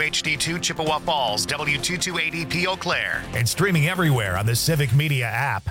WHD2 Chippewa Falls, W228EP Eau Claire. And streaming everywhere on the Civic Media app.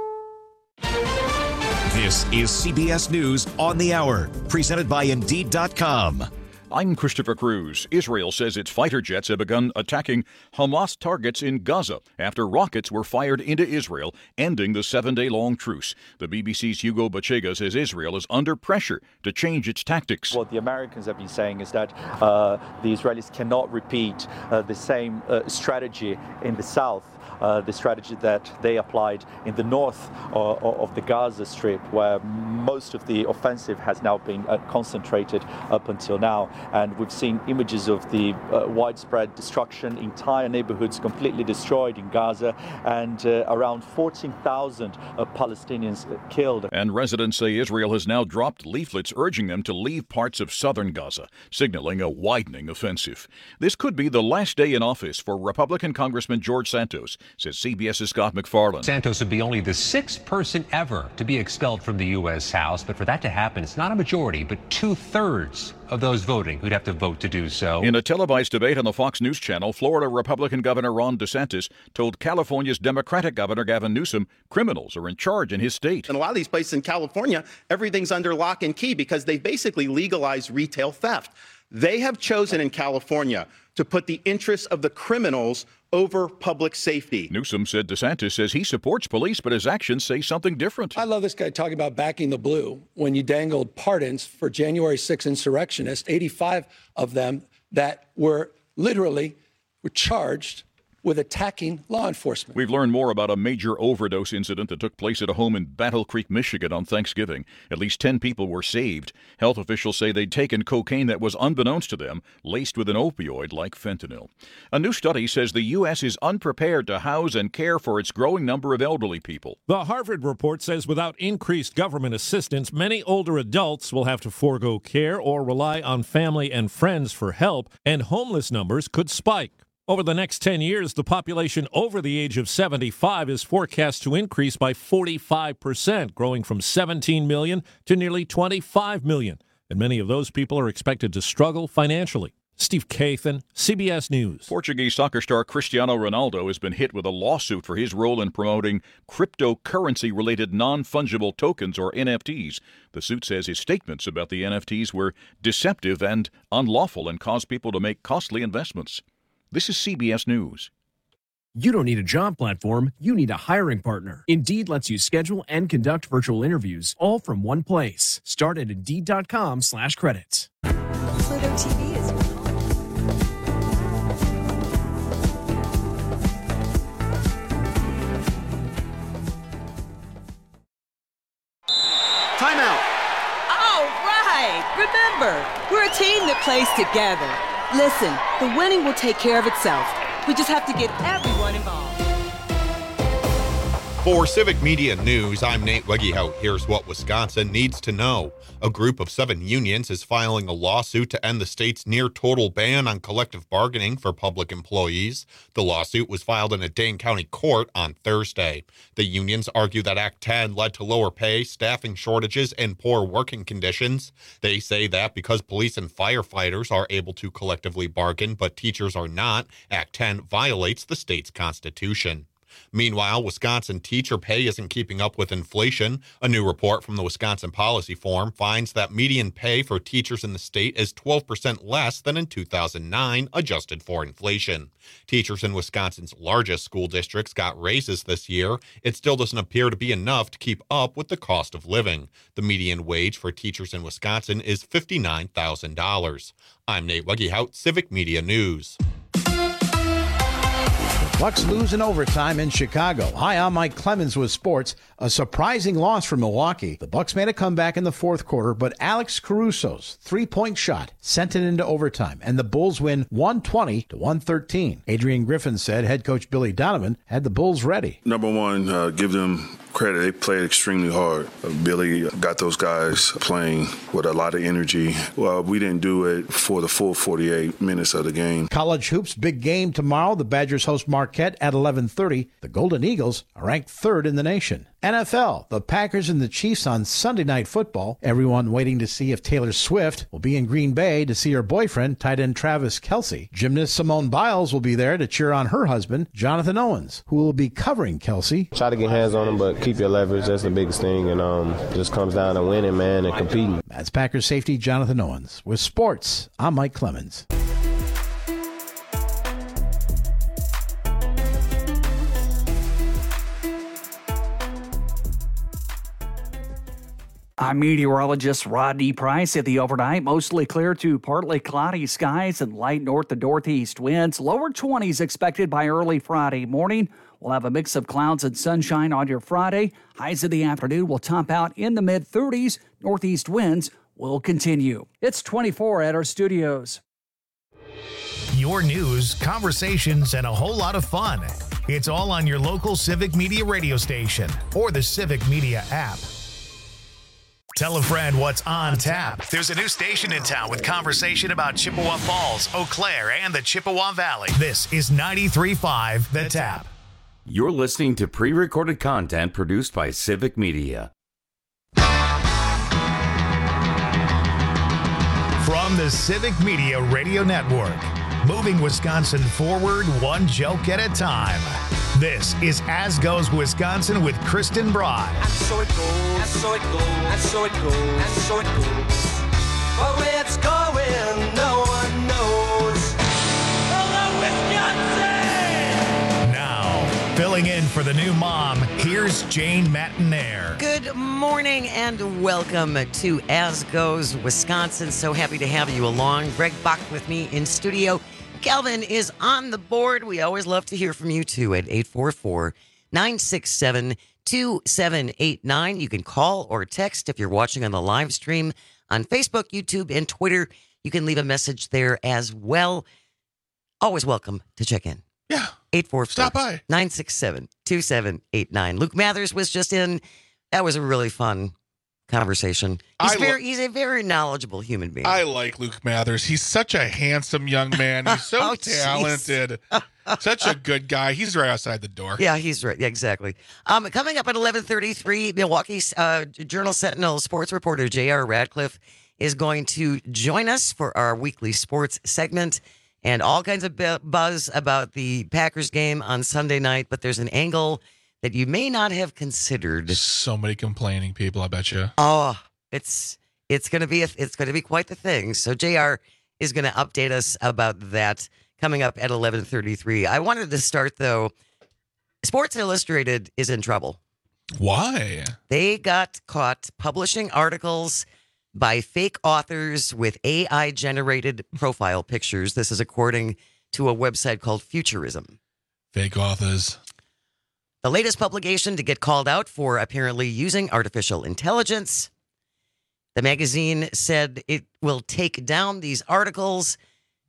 This is CBS News on the Hour, presented by Indeed.com. I'm Christopher Cruz. Israel says its fighter jets have begun attacking Hamas targets in Gaza after rockets were fired into Israel, ending the 7-day-long truce. The BBC's Hugo Bachega says Israel is under pressure to change its tactics. What the Americans have been saying is that the Israelis cannot repeat the same strategy in the south. The strategy that they applied in the north of the Gaza Strip, where most of the offensive has now been concentrated up until now. And we've seen images of the widespread destruction, entire neighborhoods completely destroyed in Gaza, and around 14,000 Palestinians killed. And residents say Israel has now dropped leaflets urging them to leave parts of southern Gaza, signaling a widening offensive. This could be the last day in office for Republican Congressman George Santos, says CBS's Scott McFarland. Santos would be only the 6th person ever to be expelled from the U.S. House. But for that to happen, it's not a majority, but 2/3 of those voting who'd have to vote to do so. In a televised debate on the Fox News Channel, Florida Republican Governor Ron DeSantis told California's Democratic Governor Gavin Newsom criminals are in charge in his state. In a lot of these places in California, everything's under lock and key because they basically legalized retail theft. They have chosen in California to put the interests of the criminals over public safety. Newsom said DeSantis says he supports police, but his actions say something different. I love this guy talking about backing the blue when you dangled pardons for January 6 insurrectionists, 85 of them that were charged with attacking law enforcement. We've learned more about a major overdose incident that took place at a home in Battle Creek, Michigan on Thanksgiving. At least 10 people were saved. Health officials say they'd taken cocaine that was unbeknownst to them, laced with an opioid like fentanyl. A new study says the U.S. is unprepared to house and care for its growing number of elderly people. The Harvard report says without increased government assistance, many older adults will have to forego care or rely on family and friends for help, and homeless numbers could spike. Over the next 10 years, the population over the age of 75 is forecast to increase by 45%, growing from 17 million to nearly 25 million. And many of those people are expected to struggle financially. Steve Kathan, CBS News. Portuguese soccer star Cristiano Ronaldo has been hit with a lawsuit for his role in promoting cryptocurrency-related non-fungible tokens, or NFTs. The suit says his statements about the NFTs were deceptive and unlawful and caused people to make costly investments. This is CBS News. You don't need a job platform, you need a hiring partner. Indeed lets you schedule and conduct virtual interviews all from one place. Start at Indeed.com/credits. Pluto TV is... Timeout. All right. Remember, we're a team that plays together. Listen, the winning will take care of itself. We just have to get everyone involved. For Civic Media News, I'm Nate Wegehout. Here's what Wisconsin needs to know. A group of 7 unions is filing a lawsuit to end the state's near-total ban on collective bargaining for public employees. The lawsuit was filed in a Dane County court on Thursday. The unions argue that Act 10 led to lower pay, staffing shortages, and poor working conditions. They say that because police and firefighters are able to collectively bargain, but teachers are not, Act 10 violates the state's constitution. Meanwhile, Wisconsin teacher pay isn't keeping up with inflation. A new report from the Wisconsin Policy Forum finds that median pay for teachers in the state is 12% less than in 2009, adjusted for inflation. Teachers in Wisconsin's largest school districts got raises this year. It still doesn't appear to be enough to keep up with the cost of living. The median wage for teachers in Wisconsin is $59,000. I'm Nate Wegehout, Civic Media News. Bucks lose in overtime in Chicago. Hi, I'm Mike Clemens with sports. A surprising loss for Milwaukee. The Bucks made a comeback in the fourth quarter, but Alex Caruso's three-point shot sent it into overtime, and the Bulls win 120-113. Adrian Griffin said head coach Billy Donovan had the Bulls ready. Number one, give them credit. They played extremely hard. Billy got those guys playing with a lot of energy. Well, we didn't do it for the full 48 minutes of the game. College hoops, big game tomorrow. The Badgers host Marquette at 11:30. The Golden Eagles are ranked 3rd in the nation. NFL, the Packers and the Chiefs on Sunday Night Football. Everyone waiting to see if Taylor Swift will be in Green Bay to see her boyfriend, tight end Travis Kelce. Gymnast Simone Biles will be there to cheer on her husband, Jonathan Owens, who will be covering Kelce. Try to get hands on him, but keep your leverage. That's the biggest thing. And just comes down to winning, man, and competing. That's Packers safety Jonathan Owens. With sports, I'm Mike Clemens. I'm meteorologist Rodney Price. At the overnight, mostly clear to partly cloudy skies and light north to northeast winds. Lower 20s expected by early Friday morning. We'll have a mix of clouds and sunshine on your Friday. Highs in the afternoon will top out in the mid-30s. Northeast winds will continue. It's 24 at our studios. Your news, conversations, and a whole lot of fun. It's all on your local Civic Media radio station or the Civic Media app. Tell a friend what's on tap. There's a new station in town with conversation about Chippewa Falls, Eau Claire, and the Chippewa Valley. This is 93.5 The Tap. You're listening to pre-recorded content produced by Civic Media. From the Civic Media Radio Network, moving Wisconsin forward one joke at a time. This is As Goes Wisconsin with Kristen Bry. And so it goes, and so it goes, and so it goes, and so it goes. But where it's going, no one knows. Hello, Wisconsin! Now, filling in for the new mom, here's Jane Matinaire. Good morning and welcome to As Goes Wisconsin. So happy to have you along. Greg Bach with me in studio. Calvin is on the board. We always love to hear from you, too, at 844-967-2789. You can call or text if you're watching on the live stream on Facebook, YouTube, and Twitter. You can leave a message there as well. Always welcome to check in. Yeah. 844-967-2789. Luke Mathers was just in. That was a really fun conversation. He's a very knowledgeable human being. I like Luke Mathers. He's such a handsome young man. He's so talented. Such a good guy. He's right outside the door. Yeah, he's right. Yeah, exactly. Coming up at 11:33, Milwaukee Journal Sentinel sports reporter J.R. Radcliffe is going to join us for our weekly sports segment and all kinds of buzz about the Packers game on Sunday night. But there's an angle that you may not have considered. So many complaining people, I bet you. Oh, it's going to be quite the thing. So JR is going to update us about that coming up at 11:33. I wanted to start though. Sports Illustrated is in trouble. Why? They got caught publishing articles by fake authors with AI generated profile pictures. This is according to a website called Futurism. Fake authors. The latest publication to get called out for apparently using artificial intelligence. The magazine said it will take down these articles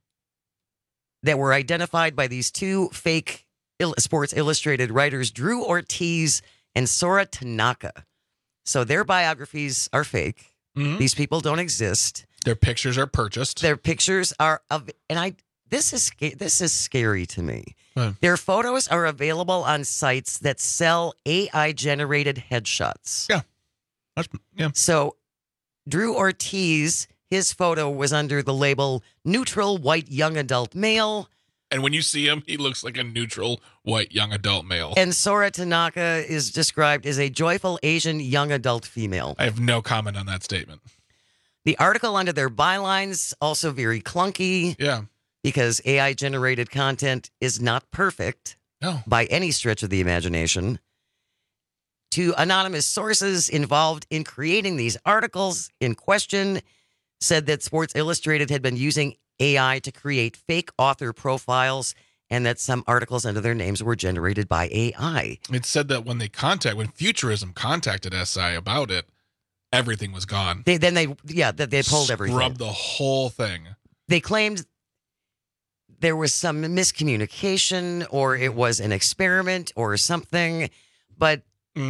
that were identified by these two fake Sports Illustrated writers, Drew Ortiz and Sora Tanaka. So their biographies are fake. Mm-hmm. These people don't exist. Their pictures are purchased. Their pictures are this is scary to me. Their photos are available on sites that sell AI-generated headshots. Yeah. So Drew Ortiz, his photo was under the label neutral white young adult male. And when you see him, he looks like a neutral white young adult male. And Sora Tanaka is described as a joyful Asian young adult female. I have no comment on that statement. The article under their bylines also very clunky. Yeah. Because AI-generated content is not perfect by any stretch of the imagination. Two anonymous sources involved in creating these articles in question said that Sports Illustrated had been using AI to create fake author profiles and that some articles under their names were generated by AI. It said that when Futurism contacted SI about it, everything was gone. They pulled everything. Scrubbed the whole thing. They claimed there was some miscommunication or it was an experiment or something, but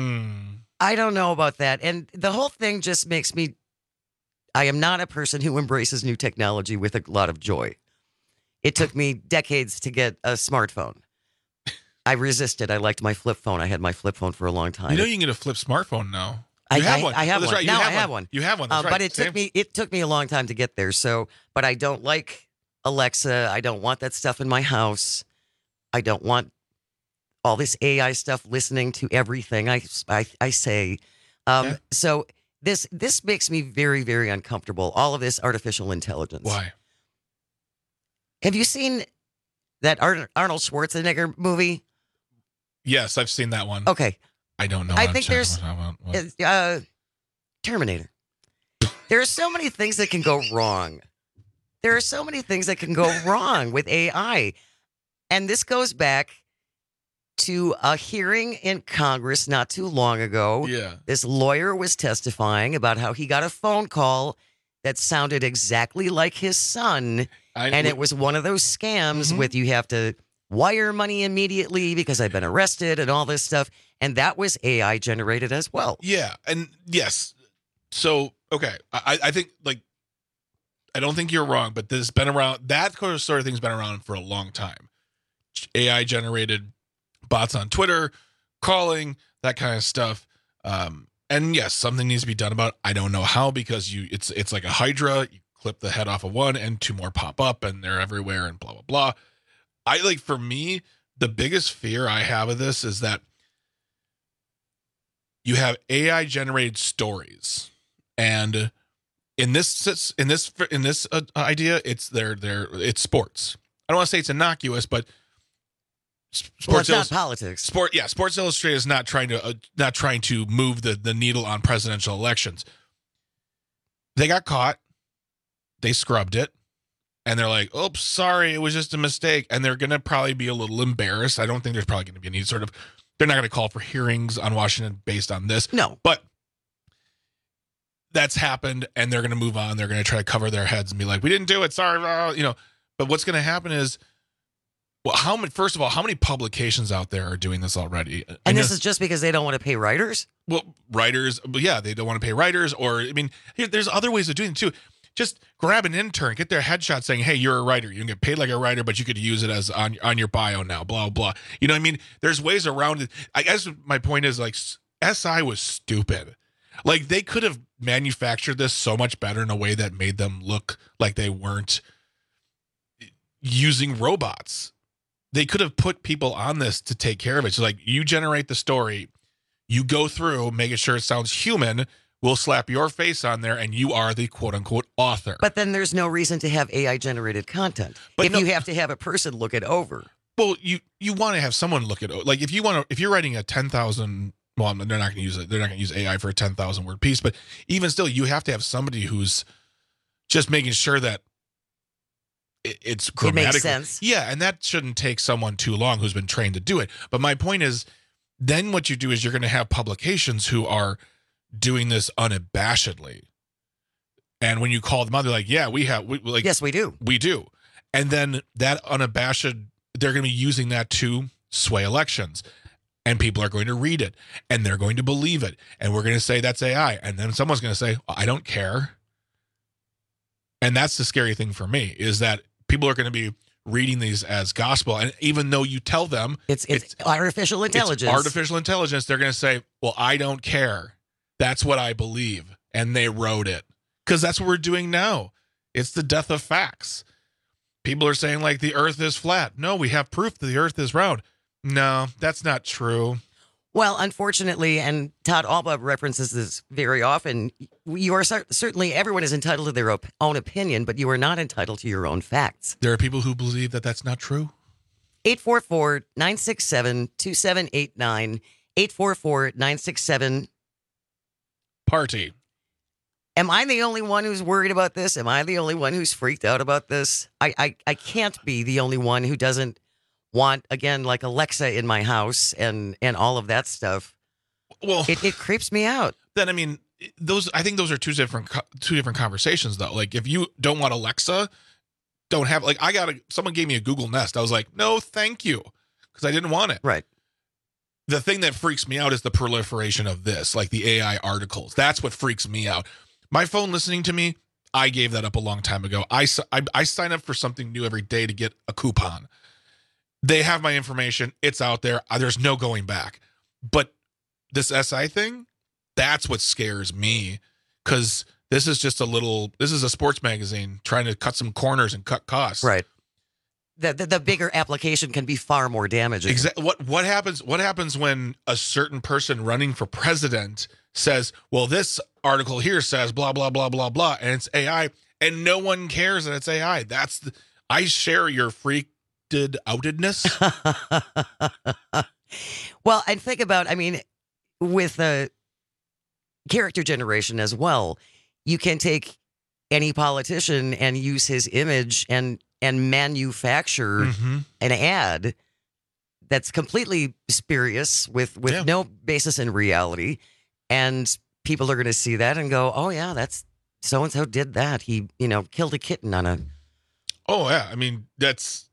I don't know about that. And the whole thing just makes me, I am not a person who embraces new technology with a lot of joy. It took me decades to get a smartphone. I resisted. I liked my flip phone. I had my flip phone for a long time. You know you can get a flip smartphone now. I have one. I have one. Right. Now I have one. You have one. That's right. But it took me a long time to get there. So, but I don't like Alexa. I don't want that stuff in my house. I don't want all this AI stuff listening to everything I say. So this makes me very, very uncomfortable. All of this artificial intelligence. Why? Have you seen that Arnold Schwarzenegger movie? Yes, I've seen that one. Okay. I don't know. I think there's Terminator. There are so many things that can go wrong. There are so many things that can go wrong with AI. And this goes back to a hearing in Congress not too long ago. Yeah. This lawyer was testifying about how he got a phone call that sounded exactly like his son. It was one of those scams with you have to wire money immediately because I've been arrested and all this stuff. And that was AI generated as well. Yeah. And yes. So, okay. I think, like, I don't think you're wrong, but this has been around. That sort of thing's been around for a long time. AI generated bots on Twitter, calling, that kind of stuff. And yes, something needs to be done about it. I don't know how, because it's like a hydra. You clip the head off of one and two more pop up and they're everywhere and blah, blah, blah. For me, the biggest fear I have of this is that you have AI generated stories, and in this idea, it's sports. I don't want to say it's innocuous, but it's not politics. Sports Illustrated is not trying to move the needle on presidential elections. They got caught, they scrubbed it, and they're like, "Oops, sorry, it was just a mistake." And they're gonna probably be a little embarrassed. I don't think there's probably gonna be any sort of. They're not gonna call for hearings on Washington based on this. No, but that's happened, and they're gonna move on. They're gonna try to cover their heads and be like, "We didn't do it. Sorry," But what's gonna happen is. Well, first of all, how many publications out there are doing this already? And this is just because they don't want to pay writers? Well, writers, but yeah, they don't want to pay writers. Or, there's other ways of doing it too. Just grab an intern, get their headshot saying, "Hey, you're a writer. You can get paid like a writer, but you could use it as on your bio now, blah, blah." You know what I mean? There's ways around it. I guess my point is, like, SI was stupid. Like, they could have manufactured this so much better in a way that made them look like they weren't using robots. They could have put people on this to take care of it. So, like, you generate the story, you go through, making sure it sounds human. We'll slap your face on there, and you are the quote-unquote author. But then there's no reason to have AI-generated content you have to have a person look it over. Well, you want to have someone look it over. Like, if you're writing a 10,000, well, they're not going to use it. They're not going to use AI for a 10,000 word piece. But even still, you have to have somebody who's just making sure that it's grammatical. It makes sense. Yeah, and that shouldn't take someone too long who's been trained to do it. But my point is, then what you do is you're going to have publications who are doing this unabashedly. And when you call them out, they're like, "Yeah, yes, we do. We do." And then that unabashed, they're going to be using that to sway elections. And people are going to read it, and they're going to believe it. And we're going to say that's AI. And then someone's going to say, "I don't care." And that's the scary thing for me, is that people are going to be reading these as gospel. And even though you tell them it's artificial intelligence, they're going to say, "Well, I don't care. That's what I believe." And they wrote it. Because that's what we're doing now. It's the death of facts. People are saying, like, the earth is flat. No, we have proof that the earth is round. No, that's not true. Well, unfortunately, and Todd Alba references this very often, you are certainly, everyone is entitled to their own opinion, but you are not entitled to your own facts. There are people who believe that that's not true. 844-967-2789, 844-967 Party. Am I the only one who's worried about this? Am I the only one who's freaked out about this? I can't be the only one who doesn't want, again, like Alexa in my house and all of that stuff. Well, it creeps me out. Then, I mean, I think those are two different conversations, though. Like, if you don't want Alexa, don't have, like, someone gave me a Google Nest. I was like, "No, thank you," because I didn't want it. Right. The thing that freaks me out is the proliferation of this, like the AI articles. That's what freaks me out. My phone listening to me, I gave that up a long time ago. I sign up for something new every day to get a coupon. They have my information. It's out there. There's no going back. But this SI thing, that's what scares me, because this is a sports magazine trying to cut some corners and cut costs. Right. The bigger application can be far more damaging. Exactly. What happens when a certain person running for president says, well, this article here says blah, blah, blah, blah, blah, and it's AI, and no one cares that it's AI. I share your outedness. Well, and think about, with the character generation as well, you can take any politician and use his image and manufacture an ad that's completely spurious with no basis in reality. And people are going to see that and go, oh, yeah, that's so-and-so did that. He, killed a kitten on a... Oh, yeah. That's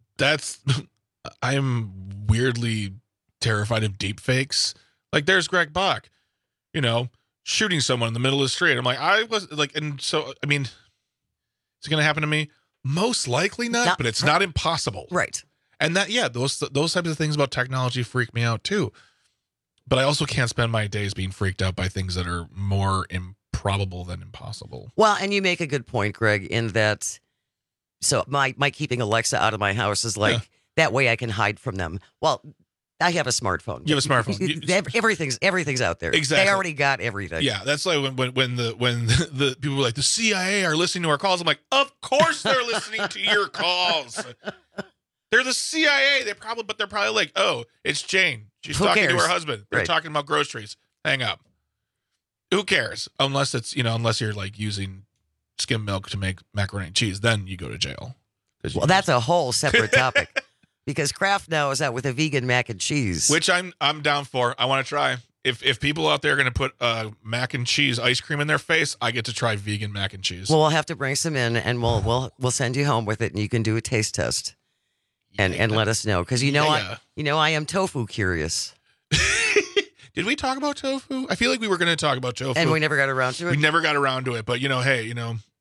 I am weirdly terrified of deep fakes. Like, there's Greg Bach, shooting someone in the middle of the street. I'm like, is it going to happen to me? Most likely not, but it's not impossible. Right. And those types of things about technology freak me out too. But I also can't spend my days being freaked out by things that are more improbable than impossible. Well, and you make a good point, Greg, in that, so my keeping Alexa out of my house is like, that way I can hide from them. Well, I have a smartphone. You have a smartphone. Everything's out there. Exactly. They already got everything. Yeah, that's like when the people were like, the CIA are listening to our calls. I'm like, of course they're listening to your calls. They're the CIA. They're probably like, oh, it's Jane. She's talking to her husband. They're talking about groceries. Hang up. Who cares? Unless you're like using skim milk to make macaroni and cheese, then you go to jail. Well, that's a whole separate topic. Because Kraft now is out with a vegan mac and cheese, which I'm down for. I want to try. If people out there are going to put mac and cheese ice cream in their face, I get to try vegan mac and cheese. Well, we'll have to bring some in, and we'll send you home with it, and you can do a taste test, and let us know, because I am tofu curious. Did we talk about tofu? I feel like we were going to talk about tofu, and we never got around to it. We never got around to it, but hey,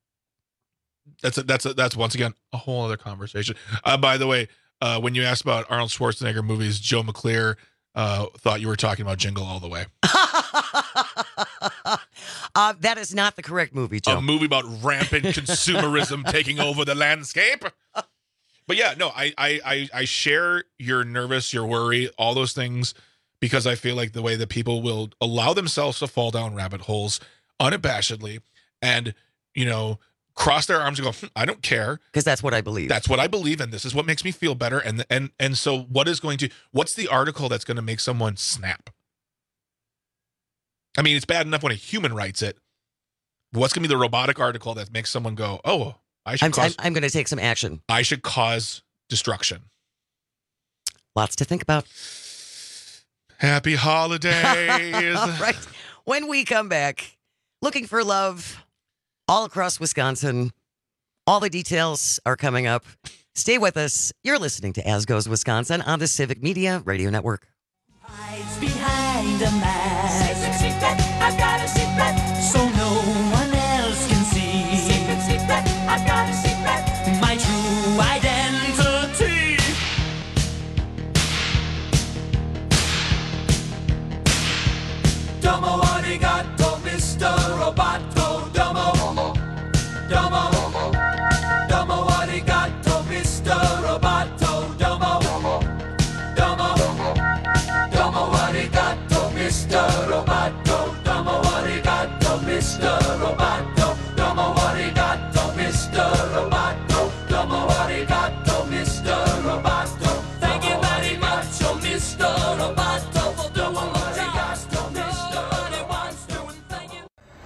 that's once again a whole other conversation. By the way. When you asked about Arnold Schwarzenegger movies, Joe McClure thought you were talking about Jingle All the Way. That is not the correct movie, Joe. A movie about rampant consumerism taking over the landscape. But yeah, no, I share your your worry, all those things, because I feel like the way that people will allow themselves to fall down rabbit holes unabashedly and, cross their arms and go, I don't care. Because that's what I believe. That's what I believe, and this is what makes me feel better. And so what's the article that's going to make someone snap? It's bad enough when a human writes it. What's going to be the robotic article that makes someone go, oh, I'm going to take some action. I should cause destruction. Lots to think about. Happy holidays. All right. When we come back, looking for love all across Wisconsin. All the details are coming up. Stay with us. You're listening to As Goes Wisconsin on the Civic Media Radio Network. Hides behind a mask. Secret, I've got a secret. So no one else can see. Secret, I've got a secret. My true identity. Domo arigato, Mr. Roboto. Domo. Domo. Domo arigato, Mr. Roboto. Domo. Domo. Domo arigato, Mr. Roboto. Domo arigato, Mr. Roboto. Domo arigato, Mr. Roboto. Domo arigato, Mr. Roboto. Thank you very much, oh Mr. Roboto, for doing what he asked of Mr. Wants to, and thank you.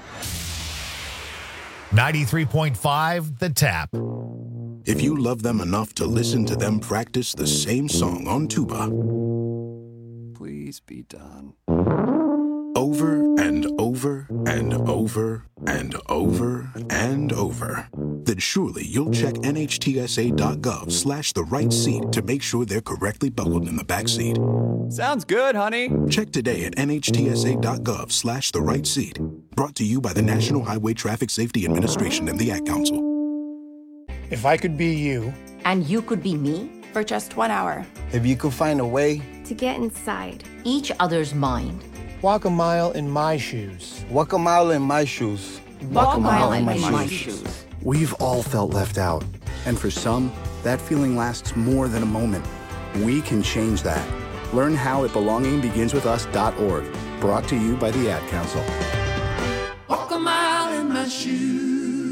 93.5 The Tap. If you love them enough to listen to them practice the same song on tuba, please be done. Over and over and over and over and over, then surely you'll check NHTSA.gov/the right seat to make sure they're correctly buckled in the back seat. Sounds good, honey. Check today at NHTSA.gov/the right seat. Brought to you by the National Highway Traffic Safety Administration and the Ad Council. If I could be you. And you could be me. for just 1 hour. If you could find a way To get inside. Each other's mind. Walk a mile in my shoes. Walk a mile in my shoes. Walk a mile in my shoes. We've all felt left out. And for some, that feeling lasts more than a moment. We can change that. Learn how at belongingbeginswithus.org. Brought to you by the Ad Council. Walk a mile in my shoes.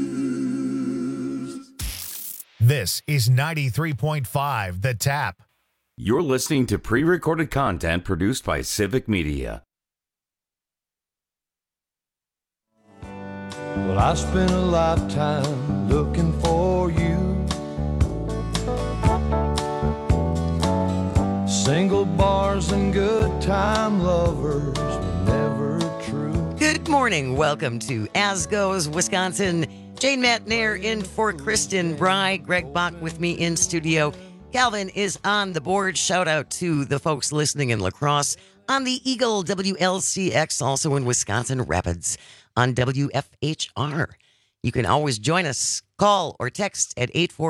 This is 93.5 The Tap. You're listening to pre-recorded content produced by Civic Media. Well, I spent a lifetime looking for you. Single bars and good time lovers were never true. Good morning. Welcome to As Goes Wisconsin. Jane Matnair in for Kristen Bry. Greg Bach with me in studio. Calvin is on the board. Shout out to the folks listening in La Crosse on the Eagle WLCX, also in Wisconsin Rapids on WFHR. You can always join us. Call or text at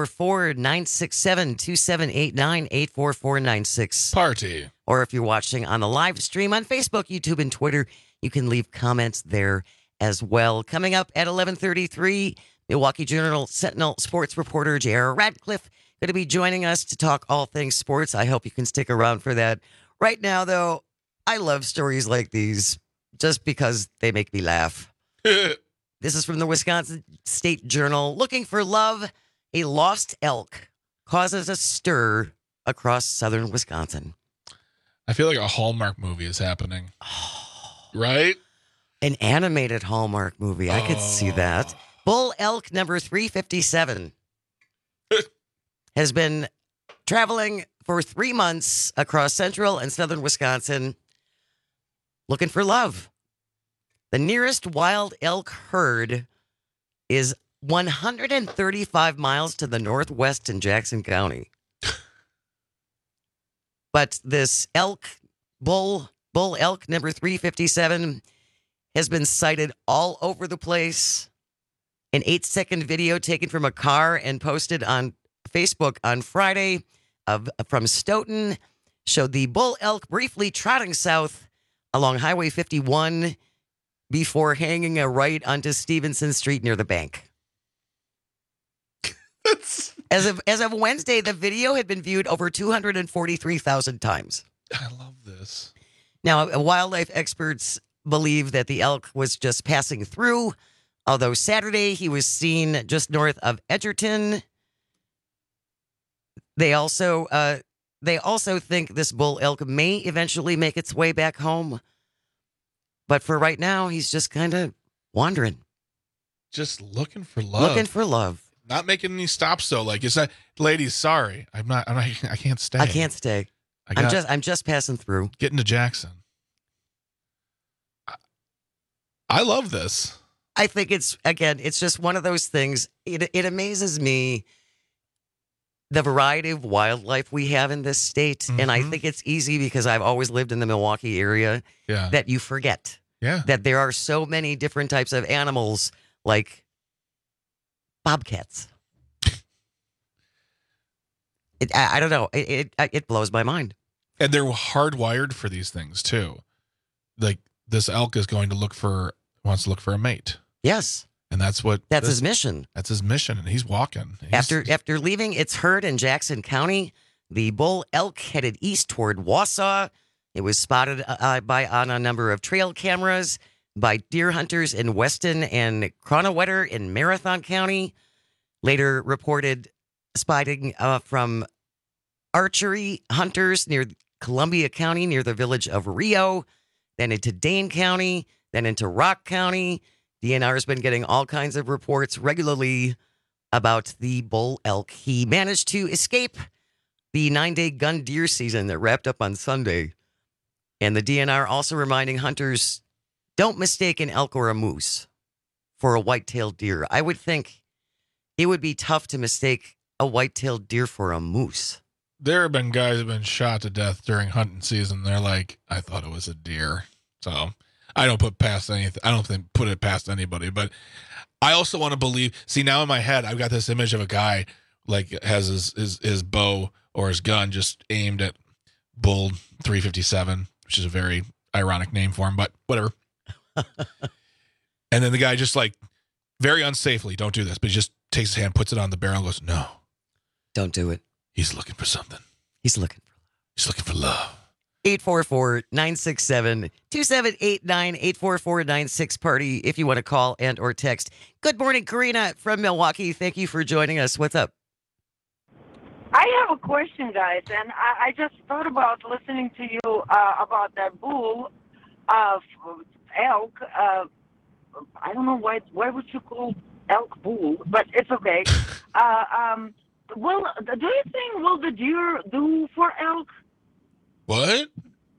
844-967-2789, 844-96. Party. Or if you're watching on the live stream on Facebook, YouTube, and Twitter, you can leave comments there as well. Coming up at 11:33, Milwaukee Journal Sentinel sports reporter J.R. Radcliffe going to be joining us to talk all things sports. I hope you can stick around for that. Right now, though, I love stories like these just because they make me laugh. This is from the Wisconsin State Journal. Looking for love, a lost elk causes a stir across southern Wisconsin. I feel like a Hallmark movie is happening. Right? An animated Hallmark movie. I could see that. Bull elk number 357 has been traveling for 3 months across central and southern Wisconsin looking for love. The nearest wild elk herd is 135 miles to the northwest in Jackson County. But this bull elk number 357 has been sighted all over the place. An 8-second video taken from a car and posted on Facebook on Friday from Stoughton showed the bull elk briefly trotting south along Highway 51 before hanging a right onto Stevenson Street near the bank. As of Wednesday, the video had been viewed over 243,000 times. I love this. Now, wildlife experts believe that the elk was just passing through, although Saturday he was seen just north of Edgerton. They also think this bull elk may eventually make its way back home. But for right now, he's just kind of wandering. Just looking for love. Looking for love. Not making any stops though. Like, it's not, ladies, sorry. I can't stay. I can't stay. I'm just passing through. Getting to Jackson. I love this. I think it's just one of those things. It amazes me the variety of wildlife we have in this state. Mm-hmm. And I think it's easy because I've always lived in the Milwaukee area that you forget that there are so many different types of animals like bobcats. I don't know. It blows my mind. And they're hardwired for these things too. Like this elk is wants to look for a mate. Yes. And that's his mission. That's his mission. And he's walking. After leaving its herd in Jackson County, the bull elk headed east toward Wausau. It was spotted on a number of trail cameras by deer hunters in Weston and Cronawetter in Marathon County. Later reported spotting from archery hunters near Columbia County, near the village of Rio, then into Dane County, then into Rock County. DNR has been getting all kinds of reports regularly about the bull elk. He managed to escape the 9-day gun deer season that wrapped up on Sunday. And the DNR also reminding hunters, don't mistake an elk or a moose for a white-tailed deer. I would think it would be tough to mistake a white-tailed deer for a moose. There have been guys who have been shot to death during hunting season. They're like, I thought it was a deer. So I don't put it past anybody, but I also want to believe, see, now in my head, I've got this image of a guy like has his bow or his gun just aimed at Bull 357, which is a very ironic name for him, but whatever. And then the guy just like very unsafely, don't do this, but he just takes his hand, puts it on the barrel, and goes, "No, don't do it. He's looking for something. He's looking for love." 844-967-2789, 844-96-PARTY if you want to call and or text. Good morning, Karina from Milwaukee. Thank you for joining us. What's up? I have a question, guys, and I just thought about listening to you about that bull of elk. I don't know why would you call elk bull, but it's okay. Do you think will the deer do for elk? What?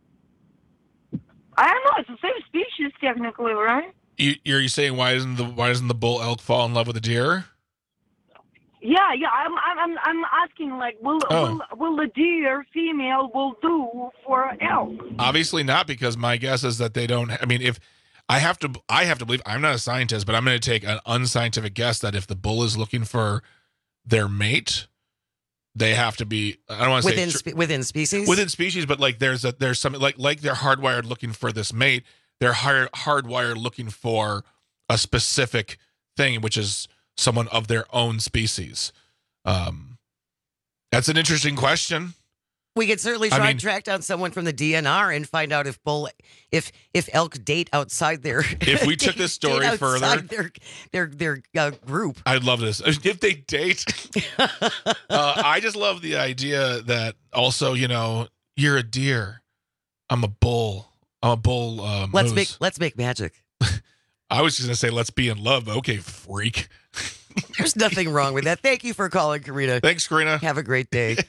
I don't know. It's the same species technically, right? You're saying why doesn't the bull elk fall in love with the deer? Yeah. I'm asking, like, will the deer female will do for elk? Obviously not, because my guess is that they don't. I mean, if I have to believe, I'm not a scientist, but I'm going to take an unscientific guess that if the bull is looking for their mate, they have to be. I don't want to say within species. Within species, but like there's something like they're hardwired looking for this mate. They're hardwired looking for a specific thing, which is someone of their own species. That's an interesting question. We could certainly try and track down someone from the DNR and find out if elk date outside their. If we took this story further, their group. I'd love this. If they date, I just love the idea that also, you're a deer, I'm a bull. I'm a bull. Let's make magic. I was just gonna say let's be in love. Okay, freak. There's nothing wrong with that. Thank you for calling, Karina. Thanks, Karina. Have a great day.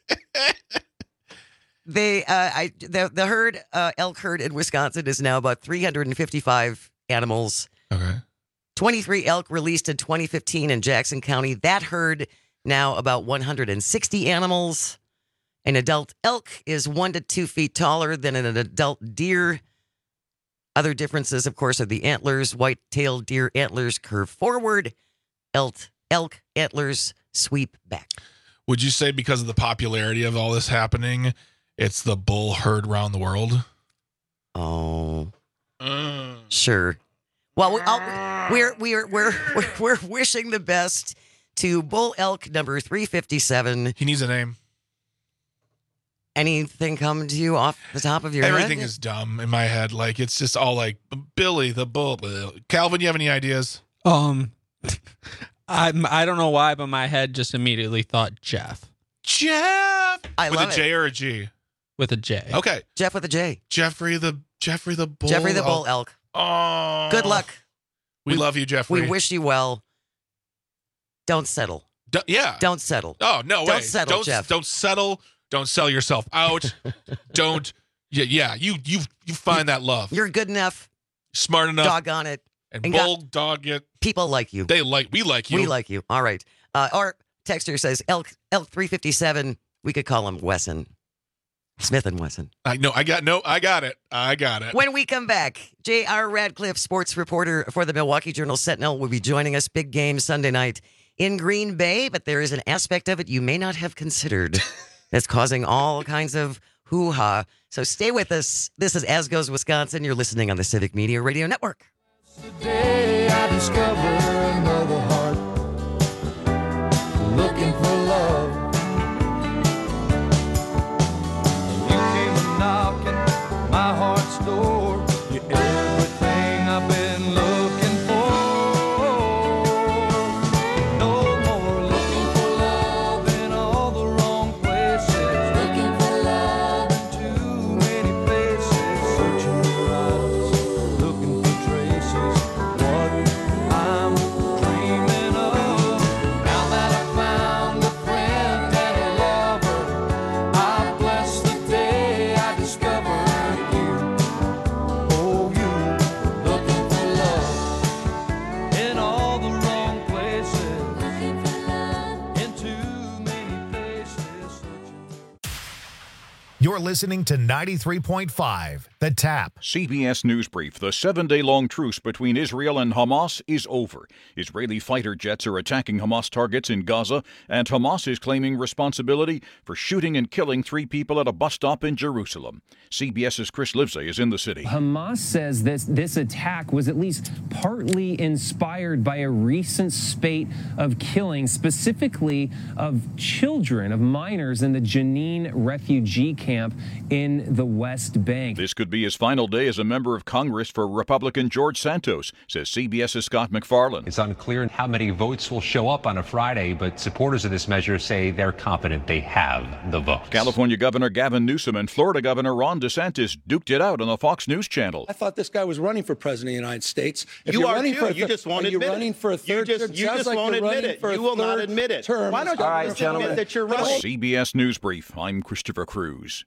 The herd, elk herd in Wisconsin is now about 355 animals. Okay. 23 elk released in 2015 in Jackson County. That herd now about 160 animals. An adult elk is 1 to 2 feet taller than an adult deer. Other differences, of course, are the antlers. White-tailed deer antlers curve forward. Elk antlers sweep back. Would you say because of the popularity of all this happening, it's the bull herd around the world? Oh, sure. Well, we're wishing the best to bull elk number 357. He needs a name. Anything come to you off the top of your head? Everything is dumb in my head. Like, it's just all like Billy the bull. Calvin, you have any ideas? I don't know why, but my head just immediately thought Jeff. Jeff. With a J or a G? With a J. Okay. Jeff with a J. Jeffrey the bull. Jeffrey the bull elk. Oh. Good luck. We love you, Jeffrey. We wish you well. Don't settle. Don't settle. Oh, no way. Don't settle, Jeff. Don't settle. Don't sell yourself out. Don't. Yeah. You find that love. You're good enough. Smart enough. Doggone it. And bulldog it. People like you. We like you. We like you. All right. Our texter says elk 357. We could call him Wesson. Smith and Wesson. I got it. When we come back, J.R. Radcliffe, sports reporter for the Milwaukee Journal-Sentinel, will be joining us. Big game Sunday night in Green Bay, but there is an aspect of it you may not have considered that's causing all kinds of hoo-ha. So stay with us. This is As Goes Wisconsin. You're listening on the Civic Media Radio Network. Today I discover another heart looking for love. You came a knocking my heart's door. You're everything I've been looking for. No more looking for love in all the wrong places. Looking for love in too many places. Searching for eyes, looking for traces. What I'm dreaming of. Now that I found a friend and a lover, I bless the day I discovered you. Oh, you looking for love in all the wrong places. Looking for love in too many places. You're listening to 93.5 The Tap. CBS News Brief. The 7-day-long truce between Israel and Hamas is over. Israeli fighter jets are attacking Hamas targets in Gaza, and Hamas is claiming responsibility for shooting and killing 3 people at a bus stop in Jerusalem. CBS's Chris Livesey is in the city. Hamas says this attack was at least partly inspired by a recent spate of killings, specifically of children, of minors in the Jenin refugee camp in the West Bank. This could be his final day as a member of Congress for Republican George Santos, says CBS's Scott McFarland. It's unclear how many votes will show up on a Friday, but supporters of this measure say they're confident they have the votes. California Governor Gavin Newsom and Florida Governor Ron DeSantis duked it out on the Fox News channel. I thought this guy was running for president of the United States. If you you're are running too. For You just won't admit it. You're running for a third term. You just won't admit it. You will not admit it. Why don't you just admit that you're running? CBS News Brief. I'm Christopher Cruz.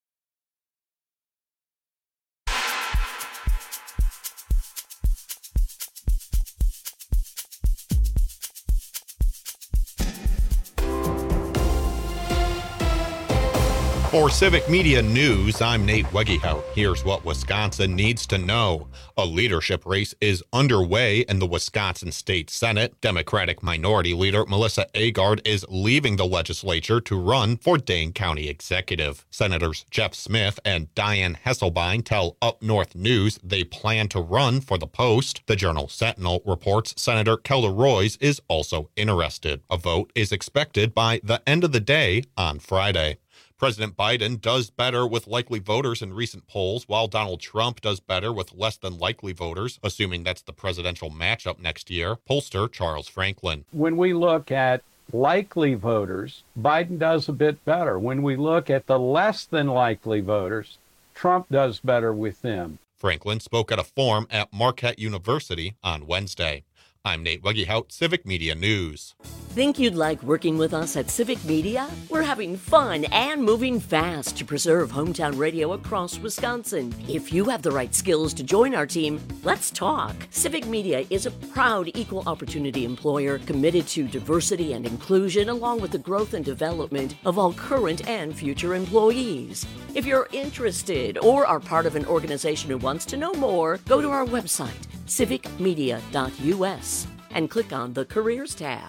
For Civic Media News, I'm Nate Wegehout. Here's what Wisconsin needs to know. A leadership race is underway in the Wisconsin State Senate. Democratic Minority Leader Melissa Agard is leaving the legislature to run for Dane County Executive. Senators Jeff Smith and Diane Hesselbein tell Up North News they plan to run for the post. The Journal Sentinel reports Senator Kelda Roys is also interested. A vote is expected by the end of the day on Friday. President Biden does better with likely voters in recent polls, while Donald Trump does better with less than likely voters, assuming that's the presidential matchup next year. Pollster Charles Franklin. When we look at likely voters, Biden does a bit better. When we look at the less than likely voters, Trump does better with them. Franklin spoke at a forum at Marquette University on Wednesday. I'm Nate Wegehout, Civic Media News. Think you'd like working with us at Civic Media? We're having fun and moving fast to preserve hometown radio across Wisconsin. If you have the right skills to join our team, let's talk. Civic Media is a proud equal opportunity employer committed to diversity and inclusion, along with the growth and development of all current and future employees. If you're interested or are part of an organization who wants to know more, go to our website, civicmedia.us, and click on the Careers tab.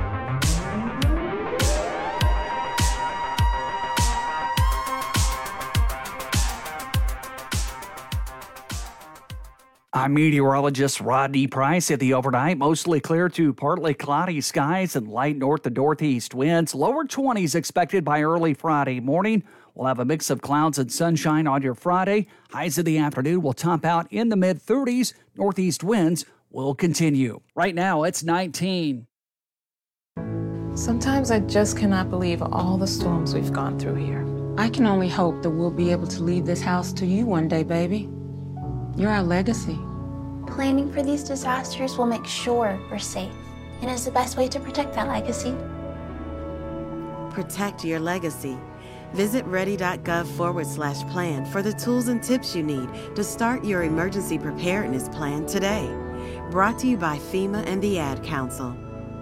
I'm meteorologist Rodney Price. At the overnight, mostly clear to partly cloudy skies and light north to northeast winds. Lower 20s expected by early Friday morning. We'll have a mix of clouds and sunshine on your Friday. Highs in the afternoon will top out in the mid-30s. Northeast winds will continue. Right now, it's 19. Sometimes I just cannot believe all the storms we've gone through here. I can only hope that we'll be able to leave this house to you one day, baby. You're our legacy. Planning for these disasters will make sure we're safe, and is the best way to protect that legacy. Protect your legacy. Visit ready.gov/plan for the tools and tips you need to start your emergency preparedness plan today. Brought to you by FEMA and the Ad Council.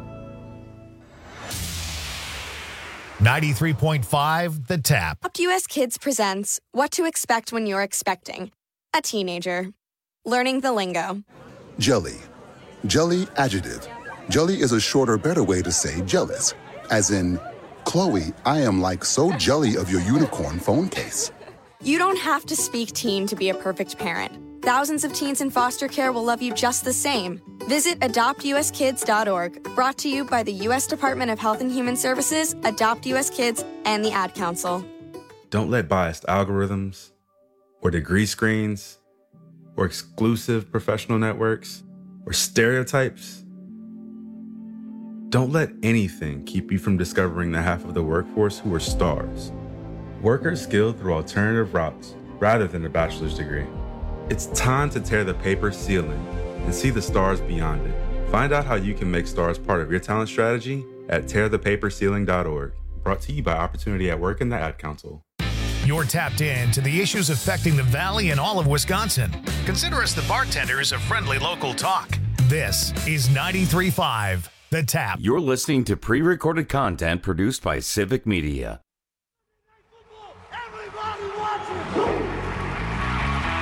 93.5 The Tap. Adopt US Kids presents What to Expect When You're Expecting a Teenager. Learning the lingo. Jelly. Jelly adjective. Jelly is a shorter, better way to say jealous. As in, Chloe, I am like so jelly of your unicorn phone case. You don't have to speak teen to be a perfect parent. Thousands of teens in foster care will love you just the same. Visit adoptuskids.org. Brought to you by the U.S. Department of Health and Human Services, Adopt US Kids, and the Ad Council. Don't let biased algorithms or degree screens or exclusive professional networks or stereotypes. Don't let anything keep you from discovering the half of the workforce who are stars. Workers skilled through alternative routes rather than a bachelor's degree. It's time to tear the paper ceiling and see the stars beyond it. Find out how you can make stars part of your talent strategy at tearthepaperceiling.org. Brought to you by Opportunity at Work and the Ad Council. You're tapped in to the issues affecting the Valley and all of Wisconsin. Consider us the bartenders of friendly local talk. This is 93.5 The Tap. You're listening to pre-recorded content produced by Civic Media.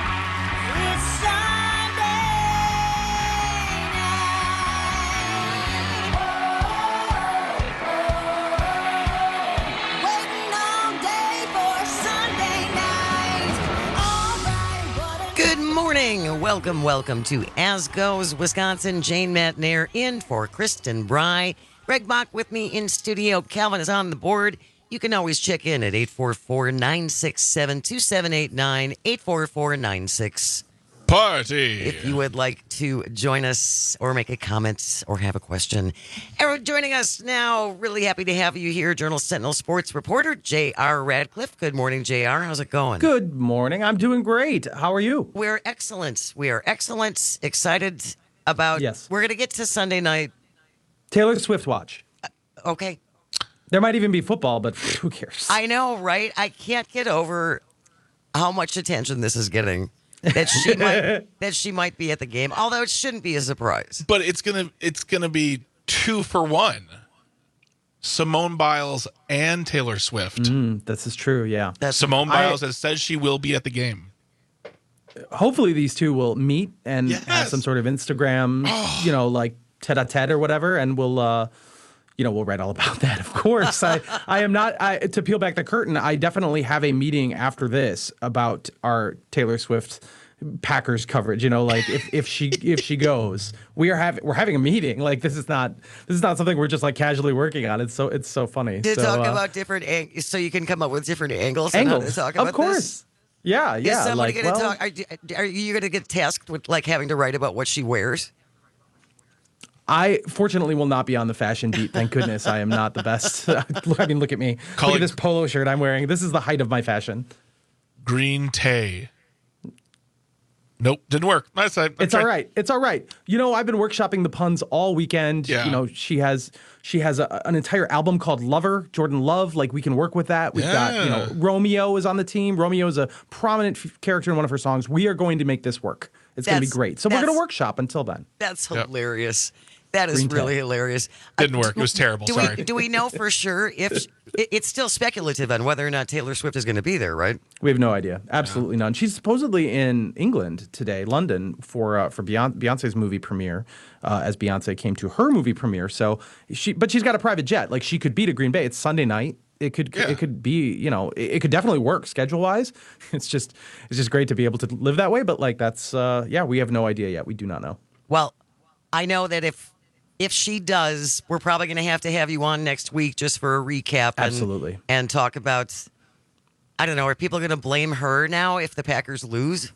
morning. Welcome to As Goes Wisconsin. Jane Matnair in for Kristen Bry. Greg Bach with me in studio. Calvin is on the board. You can always check in at 844-967-2789, 844-96. Party. If you would like to join us or make a comment or have a question. Aaron joining us now. Really happy to have you here, Journal Sentinel sports reporter J.R. Radcliffe. Good morning, J.R. How's it going? Good morning. I'm doing great. How are you? We're excellent. We are excellent. Excited about. Yes. We're going to get to Sunday night. Taylor Swift watch. Okay. There might even be football, but who cares? I know, right? I can't get over how much attention this is getting. That she might be at the game, although it shouldn't be a surprise. But it's gonna be 2 for 1. Simone Biles and Taylor Swift. This is true, yeah. Simone Biles has said she will be at the game. Hopefully these two will meet and have some sort of Instagram, like tete-a-tete or whatever, and we'll write all about that, of course. I am not, to peel back the curtain, I definitely have a meeting after this about our Taylor Swift Packers coverage. If she goes, we're having a meeting. Like this is not something we're just like casually working on. It's so funny. To talk about different so you can come up with different angles. On how to talk about of course. This? Yeah. Is somebody going to talk? Are you going to get tasked with like having to write about what she wears? I fortunately will not be on the fashion beat. Thank goodness I am not the best. Look at me. Look at this polo shirt I'm wearing. This is the height of my fashion. Green Tay. Nope, didn't work. Nice side. It's all right. It's all right. I've been workshopping the puns all weekend. Yeah. She has an entire album called Lover, Jordan Love. Like we can work with that. We've got, Romeo is on the team. Romeo is a prominent character in one of her songs. We are going to make this work. It's going to be great. So we're going to workshop until then. That's hilarious. That is really hilarious. Didn't work. It was terrible. Sorry. Do we know for sure if it's still speculative on whether or not Taylor Swift is going to be there, right? We have no idea. Absolutely none. She's supposedly in England today, London, for Beyonce's movie premiere, as Beyonce came to her movie premiere. So but she's got a private jet. Like she could be to Green Bay. It's Sunday night. It could be, it could definitely work schedule wise. It's just great to be able to live that way. But like that's we have no idea yet. We do not know. Well, I know that if she does, we're probably going to have you on next week just for a recap. Absolutely. And talk about, I don't know, are people going to blame her now if the Packers lose?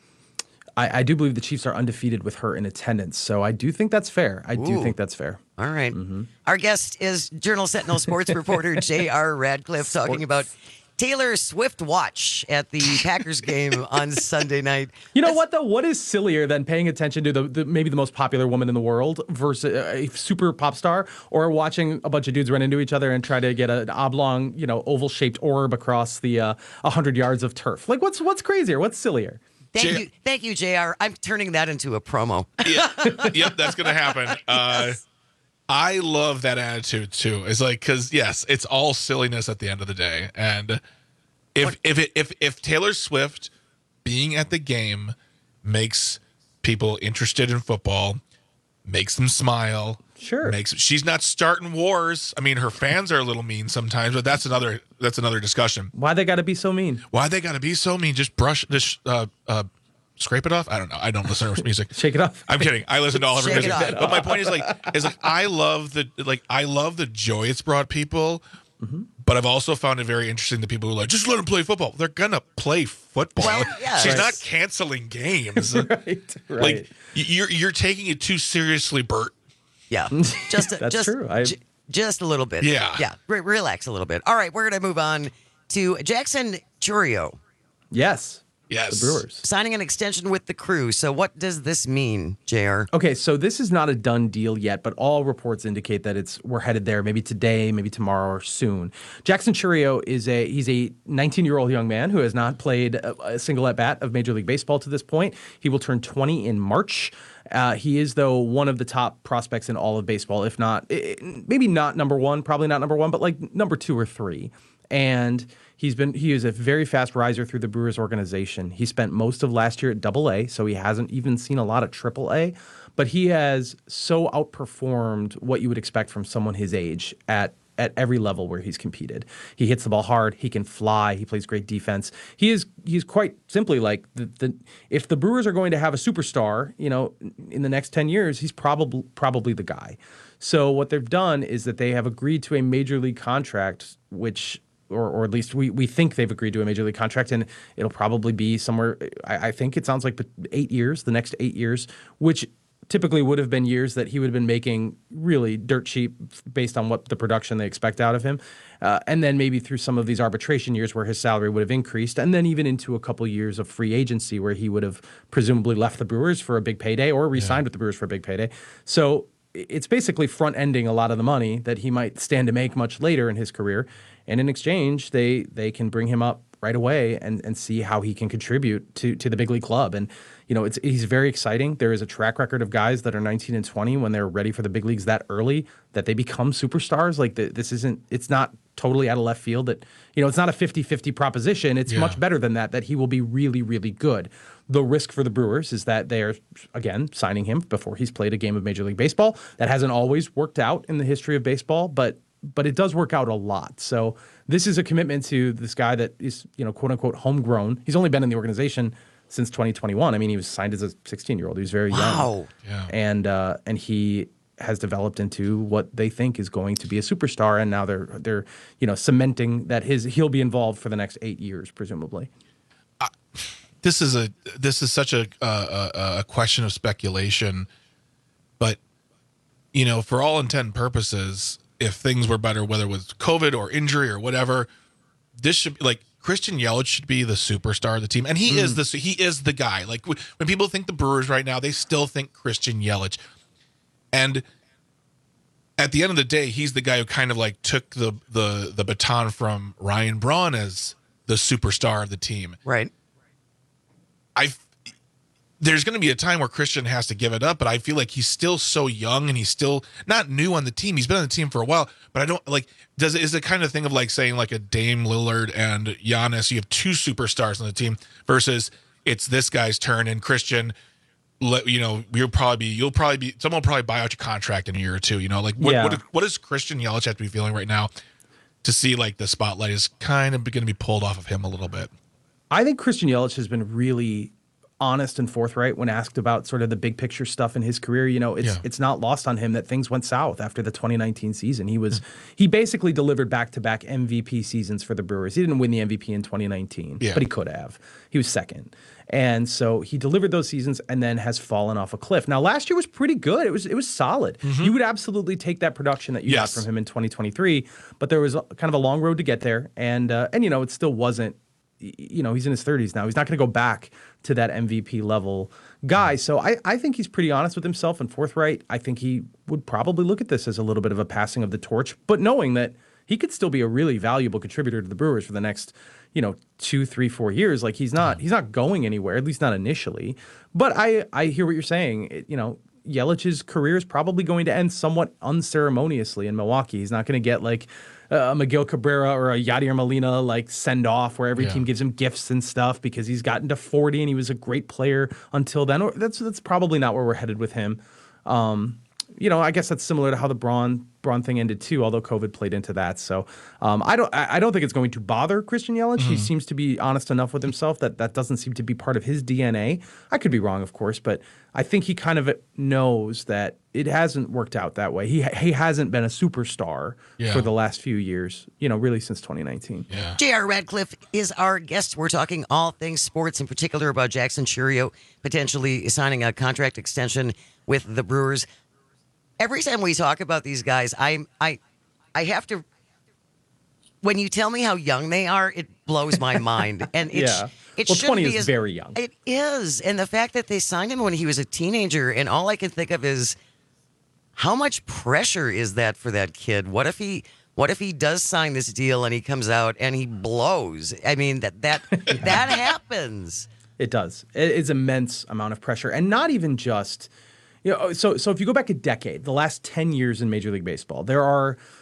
I do believe the Chiefs are undefeated with her in attendance. So I do think that's fair. I do think that's fair. All right. Mm-hmm. Our guest is Journal Sentinel sports reporter J.R. Radcliffe talking about Taylor Swift watch at the Packers game on Sunday night. You know what, though? What is sillier than paying attention to the maybe the most popular woman in the world versus a super pop star, or watching a bunch of dudes run into each other and try to get an oblong, oval-shaped orb across the 100 yards of turf? Like, what's crazier? What's sillier? Thank you, JR. I'm turning that into a promo. Yep, that's going to happen. I love that attitude too. It's like, because yes, it's all silliness at the end of the day. And if Taylor Swift being at the game makes people interested in football, makes them smile, sure, she's not starting wars. I mean, her fans are a little mean sometimes, but that's another discussion. Why they got to be so mean? Just brush this. Scrape it off? I don't know. I don't listen to her music. Shake it off. I'm kidding. I listen to all of her music. But my point is I love the joy it's brought people. Mm-hmm. But I've also found it very interesting that people who are like, just let them play football. They're gonna play football. Well, yeah. She's not canceling games. right. Like you're taking it too seriously, Bert. Yeah. That's true. Just a little bit. Yeah. Yeah. Relax a little bit. All right, we're gonna move on to Jackson Chourio. Yes. Yes. The Brewers. Signing an extension with the Crew. So what does this mean, JR? Okay, so this is not a done deal yet, but all reports indicate that we're headed there, maybe today, maybe tomorrow, or soon. Jackson Chourio he's a 19-year-old young man who has not played a single at-bat of Major League Baseball to this point. He will turn 20 in March. He is, though, one of the top prospects in all of baseball, if not, maybe not number one, probably not number one, but like number 2 or 3. And he is a very fast riser through the Brewers organization. He spent most of last year at Double-A, so he hasn't even seen a lot of Triple-A. But he has so outperformed what you would expect from someone his age at at every level where he's competed. He hits the ball hard. He can fly. He plays great defense. He's quite simply like if the Brewers are going to have a superstar, in the next 10 years, he's probably the guy. So what they've done is that they have agreed to a major league contract, which or at least we think they've agreed to a major league contract, and it'll probably be somewhere, I think it sounds like 8 years, the next 8 years, which typically would have been years that he would have been making really dirt cheap based on what the production they expect out of him. And then maybe through some of these arbitration years where his salary would have increased, and then even into a couple years of free agency where he would have presumably left the Brewers for a big payday or re-signed with the Brewers for a big payday. So it's basically front-ending a lot of the money that he might stand to make much later in his career. And in exchange, they can bring him up right away and see how he can contribute to the big league club. And, he's very exciting. There is a track record of guys that are 19 and 20 when they're ready for the big leagues that early, that they become superstars. Like it's not totally out of left field that, it's not a 50-50 proposition. It's much better than that he will be really, really good. The risk for the Brewers is that they are, again, signing him before he's played a game of Major League Baseball. That hasn't always worked out in the history of baseball, but it does work out a lot. So this is a commitment to this guy that is, quote unquote, homegrown. He's only been in the organization since 2021. I mean, he was signed as a 16-year-old. He was very young. Wow. Yeah. And he has developed into what they think is going to be a superstar, and now they're cementing that he'll be involved for the next 8 years, presumably. This is such a question of speculation, but for all intent and purposes, if things were better, whether it was COVID or injury or whatever, this should be like Christian Yelich should be the superstar of the team, and he is the guy. Like when people think the Brewers right now, they still think Christian Yelich, and at the end of the day, he's the guy who kind of like took the baton from Ryan Braun as the superstar of the team. Right. There's going to be a time where Christian has to give it up, but I feel like he's still so young and he's still not new on the team. He's been on the team for a while, but I don't like, is the kind of thing of like saying like a Dame Lillard and Giannis, you have two superstars on the team versus it's this guy's turn and Christian, you'll probably be, someone will probably buy out your contract in a year or two, like what does Christian Yelich have to be feeling right now to see like the spotlight is kind of going to be pulled off of him a little bit? I think Christian Yelich has been really honest and forthright when asked about sort of the big picture stuff in his career. It's not lost on him that things went south after the 2019 season. He basically delivered back-to-back MVP seasons for the Brewers. He didn't win the MVP in 2019, but he could have. He was second. And so he delivered those seasons and then has fallen off a cliff. Now, last year was pretty good. It was solid. Mm-hmm. You would absolutely take that production that you got from him in 2023, but there was kind of a long road to get there. And it still wasn't, he's in his 30s now. He's not going to go back to that MVP level guy. So I think he's pretty honest with himself and forthright. I think he would probably look at this as a little bit of a passing of the torch, but knowing that he could still be a really valuable contributor to the Brewers for the next, 2, 3, 4 years. Like he's not going anywhere, at least not initially. But I hear what you're saying. Yelich's career is probably going to end somewhat unceremoniously in Milwaukee. He's not going to get like a Miguel Cabrera or a Yadier Molina like send off where every team gives him gifts and stuff because he's gotten to 40 and he was a great player until then. Or that's probably not where we're headed with him. I guess that's similar to how the Braun thing ended too, although COVID played into that. So I don't think it's going to bother Christian Yelich. Mm-hmm. He seems to be honest enough with himself that doesn't seem to be part of his DNA. I could be wrong, of course, but I think he kind of knows that it hasn't worked out that way. He hasn't been a superstar for the last few years, really since 2019. Yeah. J.R. Radcliffe is our guest. We're talking all things sports, in particular about Jackson Chourio potentially signing a contract extension with the Brewers. Every time we talk about these guys, I have to. When you tell me how young they are, it blows my mind. And it 20 is very young. It is, and the fact that they signed him when he was a teenager, and all I can think of is how much pressure is that for that kid? What if he does sign this deal and he comes out and he blows? I mean that happens. It does. It's immense amount of pressure, and not even just. So if you go back a decade, the last 10 years in Major League Baseball, there are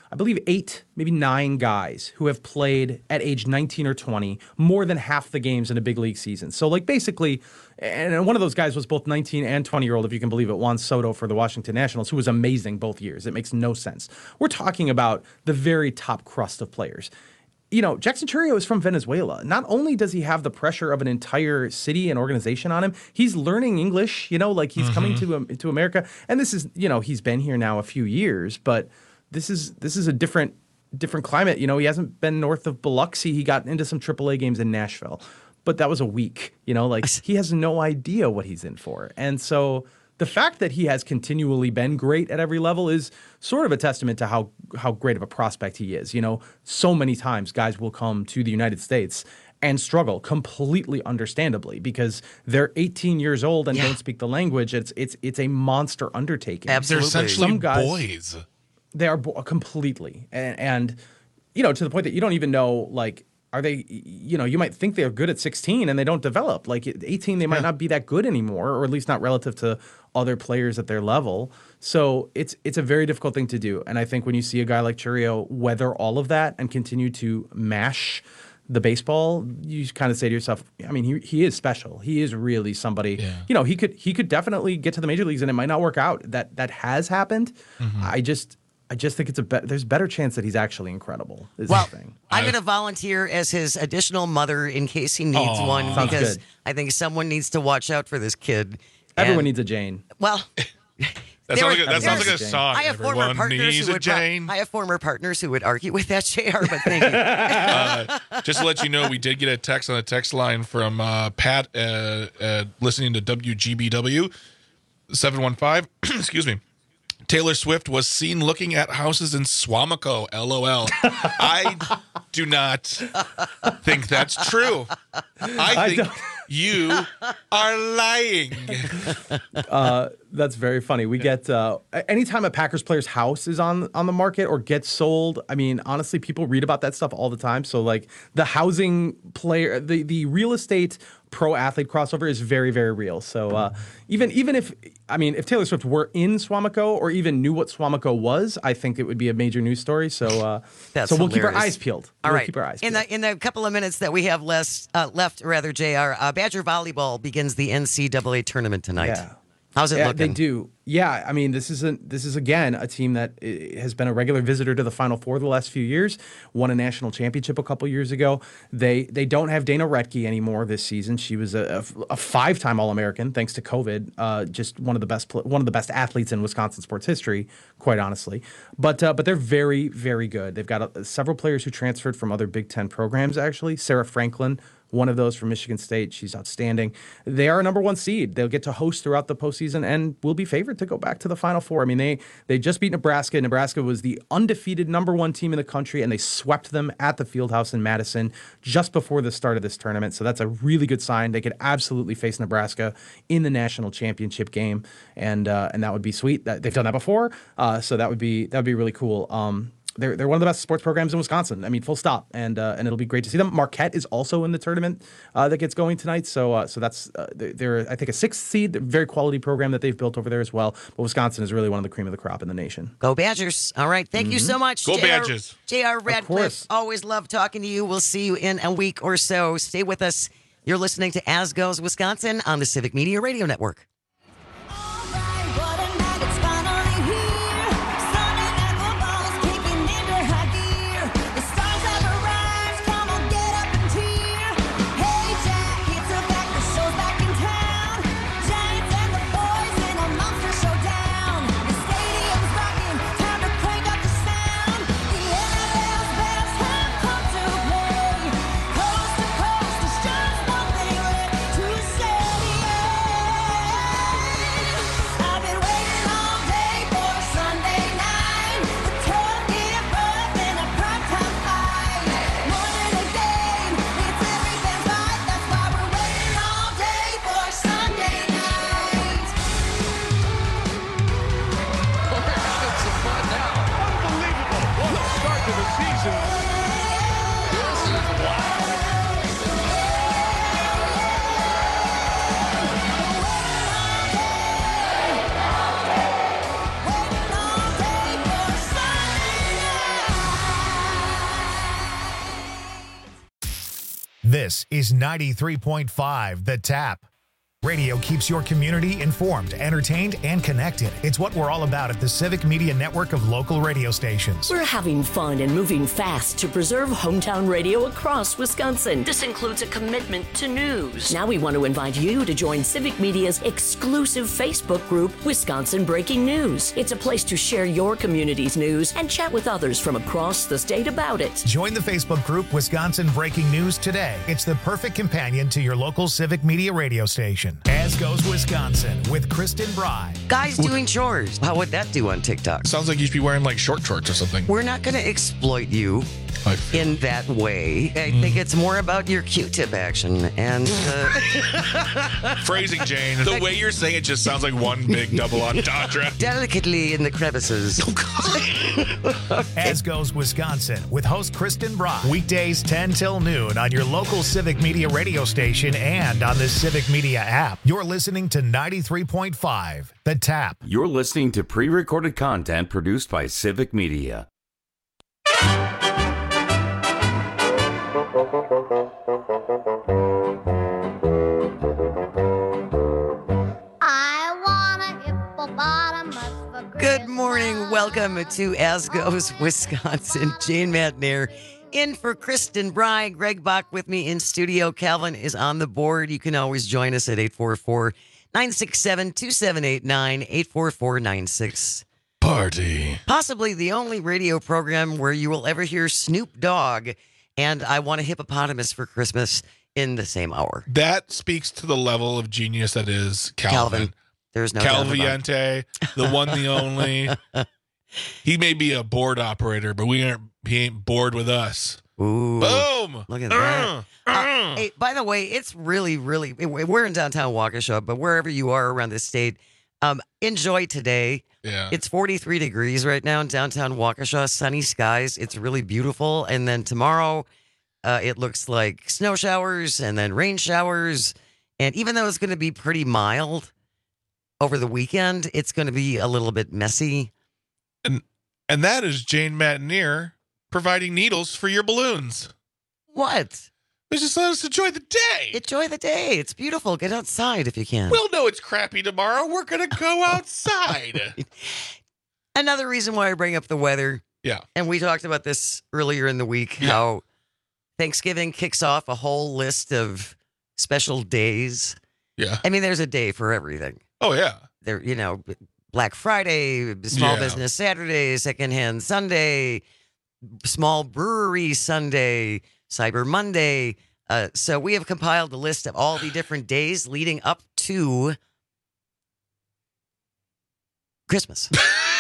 I believe 8, maybe 9 guys who have played at age 19 or 20 more than half the games in a big league season. So like basically, and one of those guys was both 19 and 20-year-old, if you can believe it, Juan Soto for the Washington Nationals, who was amazing both years. It makes no sense. We're talking about the very top crust of players. You know, Jackson Chourio is from Venezuela. Not only does he have the pressure of an entire city and organization on him, he's learning English, you know, like he's coming to America. And this is, you know, he's been here now a few years, but this is a different climate. You know, he hasn't been north of Biloxi. He got into some AAA games in Nashville, but that was a week, you know, like he has no idea what he's in for. And so the fact that he has continually been great at every level is sort of a testament to how great of a prospect he is. You know, so many times guys will come to the United States and struggle completely understandably because they're 18 years old and don't speak the language. It's a monster undertaking. Absolutely. They're essentially some guys, boys. They are completely. And, you know, to the point that you don't even know, like, are they, you know, you might think they're good at 16 and they don't develop. Like at 18, they might not be that good anymore, or at least not relative to other players at their level. So it's a very difficult thing to do. And I think when you see a guy like Chourio weather all of that and continue to mash the baseball, you kind of say to yourself, I mean, he is special. He is really somebody, you know, he could definitely get to the major leagues and it might not work out. That has happened. I just think there's a better chance that he's actually incredible. Well, I'm going to volunteer as his additional mother in case he needs one, because good. I think someone needs to watch out for this kid. Everyone needs a Jane. Well, that sounds like a song. I have former partners who would Jane. I have former partners who would argue with that, JR, but thank you. Just to let you know, we did get a text on the text line from Pat listening to WGBW 715. Excuse me. Taylor Swift was seen looking at houses in Swamico. LOL. I do not think that's true. I think you are lying. That's very funny. We get anytime a Packers player's house is on the market or gets sold. I mean, honestly, people read about that stuff all the time. So like the housing player, the real estate pro athlete crossover is very, very real. So even if Taylor Swift were in Swamico or even knew what Swamico was, I think it would be a major news story. So we'll keep our eyes peeled. All right. Keep our eyes peeled. In the couple of minutes that we have left, JR, Badger volleyball begins the NCAA tournament tonight. Yeah. How's it looking? They do. Yeah, I mean, this is again a team that has been a regular visitor to the Final Four the last few years. Won a national championship a couple years ago. They don't have Dana Retke anymore this season. She was a 5-time All-American thanks to COVID. Just one of the best athletes in Wisconsin sports history, quite honestly. But they're very, very good. They've got several players who transferred from other Big Ten programs. Actually, Sarah Franklin, one of those from Michigan State. She's outstanding. They are a number 1 seed. They'll get to host throughout the postseason and will be favored to go back to the Final Four. I mean, they just beat Nebraska. Nebraska was the undefeated number 1 team in the country, and they swept them at the Fieldhouse in Madison just before the start of this tournament. So that's a really good sign. They could absolutely face Nebraska in the national championship game, and that would be sweet. They've done that before, so that would be really cool. They're one of the best sports programs in Wisconsin. I mean, full stop. And it'll be great to see them. Marquette is also in the tournament that gets going tonight. So that's they're I think a 6th seed, very quality program that they've built over there as well. But Wisconsin is really one of the cream of the crop in the nation. Go Badgers! All right, thank you so much. Go Badgers! JR Radcliffe, always love talking to you. We'll see you in a week or so. Stay with us. You're listening to As Goes Wisconsin on the Civic Media Radio Network. This is 93.5 The Tap. Radio keeps your community informed, entertained, and connected. It's what we're all about at the Civic Media Network of local radio stations. We're having fun and moving fast to preserve hometown radio across Wisconsin. This includes a commitment to news. Now we want to invite you to join Civic Media's exclusive Facebook group, Wisconsin Breaking News. It's a place to share your community's news and chat with others from across the state about it. Join the Facebook group Wisconsin Breaking News today. It's the perfect companion to your local Civic Media radio station. As Goes Wisconsin with Kristen Bry. Guys doing chores. How would that do on TikTok? Sounds like you should be wearing like short shorts or something. We're not going to exploit you in that way. I think it's more about your Q-tip action and phrasing, Jane. The way you're saying it just sounds like one big double entendre. Delicately in the crevices. As Goes Wisconsin with host Kristen Bry. Weekdays 10 till noon on your local Civic Media radio station and on the Civic Media app. You're listening to 93.5 The Tap. You're listening to pre-recorded content produced by Civic Media. Good morning. Welcome to As Goes Wisconsin. Jane Matnair in for Kristen Bry. Greg Bach with me in studio. Calvin is on the board. You can always join us at 844-967-2789, 844-96. Party. Possibly the only radio program where you will ever hear Snoop Dogg and I Want a Hippopotamus for Christmas in the same hour. That speaks to the level of genius that is Calvin. There's no Calviente, the one, the only. He may be a board operator, but he ain't bored with us. Ooh. Boom. Look at that. Hey, by the way, it's really, we're in downtown Waukesha, but wherever you are around the state, enjoy today. Yeah. It's 43 degrees right now in downtown Waukesha, sunny skies. It's really beautiful. And then tomorrow, it looks like snow showers and then rain showers. And even though it's going to be pretty mild over the weekend, it's going to be a little bit messy. And that is Jane Matnair providing needles for your balloons. What? Just let us enjoy the day. Enjoy the day. It's beautiful. Get outside if you can. We'll know it's crappy tomorrow. We're going to go outside. Another reason why I bring up the weather. Yeah. And we talked about this earlier in the week, how Thanksgiving kicks off a whole list of special days. Yeah. I mean, there's a day for everything. Oh, yeah. There, Black Friday, Small Business Saturday, Secondhand Sunday, Small Brewery Sunday, Cyber Monday. So we have compiled a list of all the different days leading up to Christmas.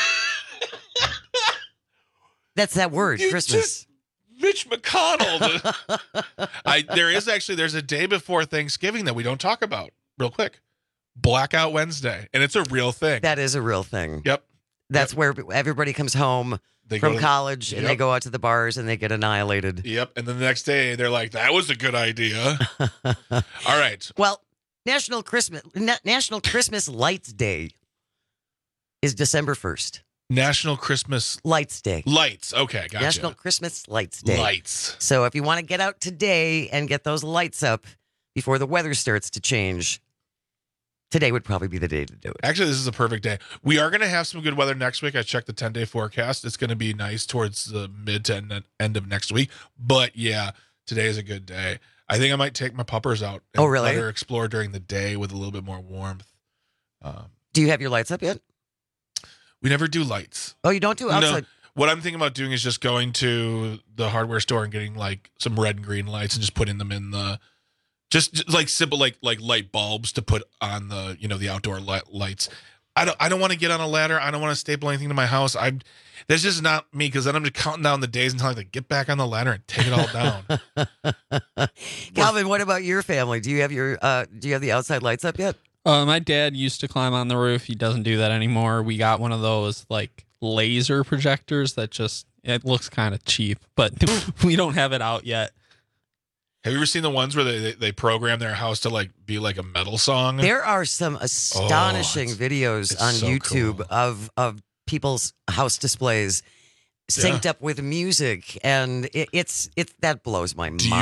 That's that word, Christmas. Mitch McConnell. There's a day before Thanksgiving that we don't talk about real quick. Blackout Wednesday. And it's a real thing. That is a real thing. Yep. That's where everybody comes home from college and they go out to the bars and they get annihilated. Yep. And then the next day they're like, that was a good idea. All right. Well, National Christmas Lights Day is December 1st. National Christmas Lights Day. Lights. Okay, gotcha. National Christmas Lights Day. Lights. So if you want to get out today and get those lights up before the weather starts to change, today would probably be the day to do it. Actually, this is a perfect day. We are going to have some good weather next week. I checked the 10-day forecast. It's going to be nice towards the mid to end of next week. But yeah, today is a good day. I think I might take my puppers out and let her explore during the day with a little bit more warmth. Do you have your lights up yet? We never do lights. Oh, you don't do outside? No. What I'm thinking about doing is just going to the hardware store and getting like some red and green lights and just putting them in the just like simple like light bulbs to put on the the outdoor lights. I don't want to get on a ladder. I don't want to staple anything to my house. That's just not me, because then I'm just counting down the days until I have to get back on the ladder and take it all down. Calvin, what about your family? Do you have the outside lights up yet? My dad used to climb on the roof. He doesn't do that anymore. We got one of those like laser projectors that it looks kind of cheap, but we don't have it out yet. Have you ever seen the ones where they program their house to like be like a metal song? There are some astonishing videos on YouTube of people's house displays synced up with music, and it's that blows my mind.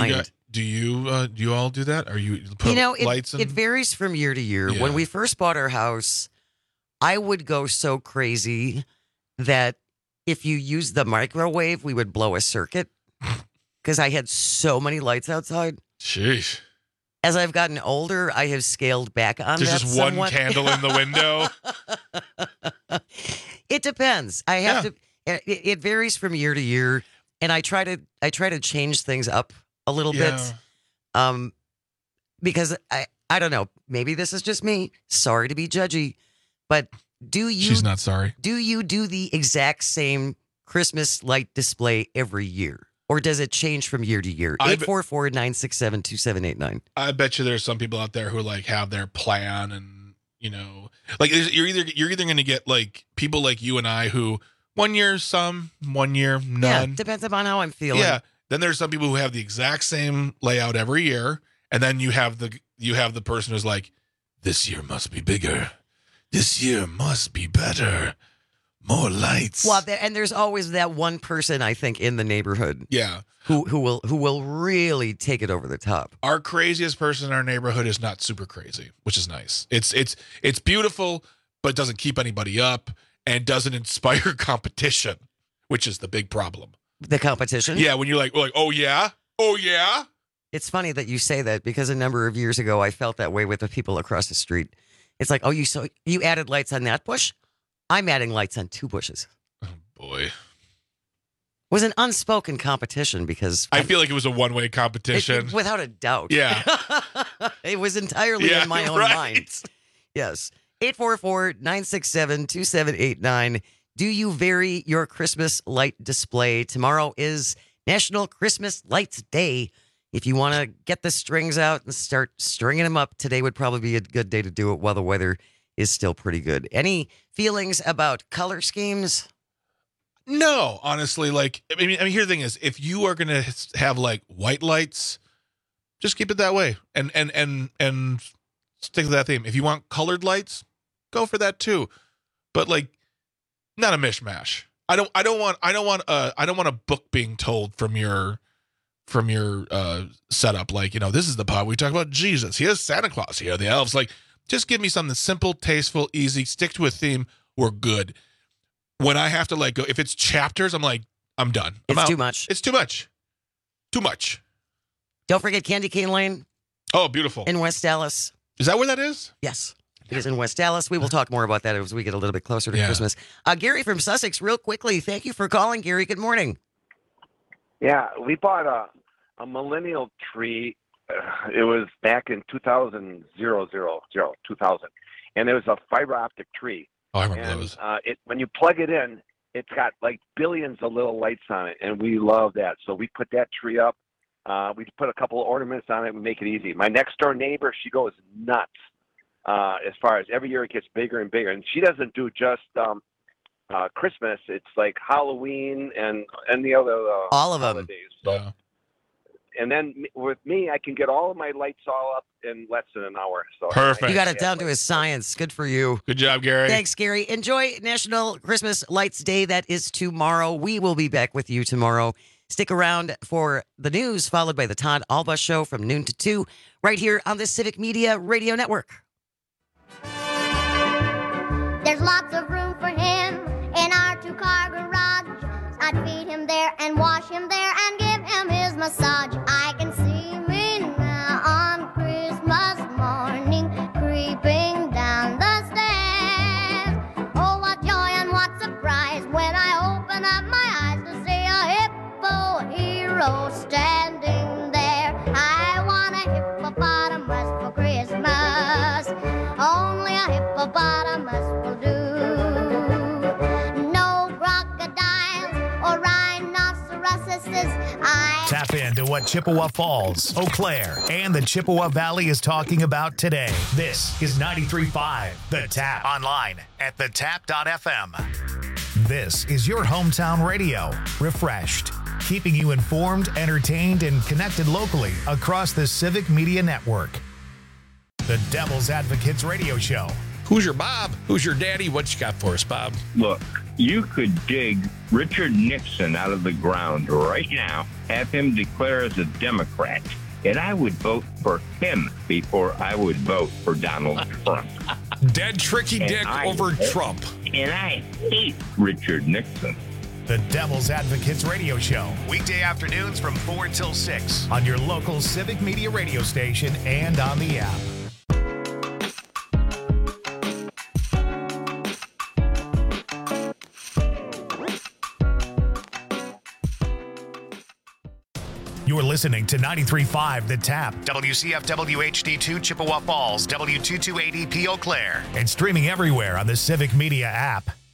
Do you all do that? Are you put lights in? It varies from year to year. Yeah. When we first bought our house, I would go so crazy that if you used the microwave, we would blow a circuit because I had so many lights outside. Sheesh. As I've gotten older, I have scaled back on There's that just somewhat. one candle in the window. It depends. I have to. It varies from year to year, and I try to change things up a little bit. Because I don't know. Maybe this is just me. Sorry to be judgy, but do you? She's not sorry. Do you do the exact same Christmas light display every year? Or does it change from year to year? 844-967-2789. I bet you there's some people out there who like have their plan, and like you're either going to get like people like you and I who 1 year some, 1 year none. Yeah, depends upon how I'm feeling. Yeah. Then there's some people who have the exact same layout every year, and then you have the person who's like, this year must be bigger. This year must be better. More lights. Well, and there's always that one person, I think, in the neighborhood. Yeah. Who will really take it over the top. Our craziest person in our neighborhood is not super crazy, which is nice. It's beautiful, but doesn't keep anybody up and doesn't inspire competition, which is the big problem. The competition? Yeah, when you're like, oh yeah? Oh yeah? It's funny that you say that because a number of years ago I felt that way with the people across the street. It's like, you added lights on that bush? I'm adding lights on 2 bushes. Oh, boy. It was an unspoken competition because... I feel like it was a one-way competition. Without a doubt. Yeah. It was entirely in my own mind. Yes. 844-967-2789. Do you vary your Christmas light display? Tomorrow is National Christmas Lights Day. If you want to get the strings out and start stringing them up, today would probably be a good day to do it while the weather is still pretty good. Any feelings about color schemes? No, honestly, like, I mean, here the thing is, if you are going to have like white lights, just keep it that way and stick to that theme. If you want colored lights, go for that too. But like, not a mishmash. I don't want a book being told from your setup. Like, this is the part we talk about Jesus. Here's Santa Claus. Here are the elves. Like, just give me something simple, tasteful, easy, stick to a theme. We're good. When I have to go, if it's chapters, I'm like, I'm done. It's too much. It's too much. Too much. Don't forget Candy Cane Lane. Oh, beautiful. In West Dallas. Is that where that is? Yes. It is in West Dallas. We will talk more about that as we get a little bit closer to Christmas. Gary from Sussex, real quickly. Thank you for calling, Gary. Good morning. Yeah, we bought a millennial tree. It was back in 2000, and it was a fiber optic tree. Oh, I remember those. When you plug it in, it's got like billions of little lights on it, and we love that. So we put that tree up. We put a couple of ornaments on it and make it easy. My next door neighbor, she goes nuts as far as every year it gets bigger and bigger. And she doesn't do just Christmas. It's like Halloween and the other all of them. Holidays. So. And then with me, I can get all of my lights all up in less than an hour. So perfect. You got it down to a science. Good for you. Good job, Gary. Thanks, Gary. Enjoy National Christmas Lights Day. That is tomorrow. We will be back with you tomorrow. Stick around for the news, followed by the Todd Alba Show from noon to 2, right here on the Civic Media Radio Network. There's lots of room for him in our 2-car garage. I'd feed him there and wash him there and give him his massage. I can see me now on Christmas morning creeping down the stairs. Oh, what joy and what surprise when I open up my eyes to see a hippo hero standing there. I want a hippopotamus for Christmas. Only a hippopotamus will do. No crocodiles or rhinoceroses. Tap into what Chippewa Falls, Eau Claire, and the Chippewa Valley is talking about today. This is 93.5 The Tap. Online at thetap.fm. This is your hometown radio. Refreshed. Keeping you informed, entertained, and connected locally across the Civic Media Network. The Devil's Advocates Radio Show. Who's your Bob? Who's your daddy? What you got for us, Bob? Look, you could dig Richard Nixon out of the ground right now, have him declare as a Democrat, and I would vote for him before I would vote for Donald Trump. Dead tricky dick over Trump. And I hate Richard Nixon. The Devil's Advocates Radio Show, weekday afternoons from 4 till 6 on your local Civic Media radio station and on the app. You're listening to 93.5 The Tap, WCFW HD2 Chippewa Falls, W228EP Eau Claire, and streaming everywhere on the Civic Media app.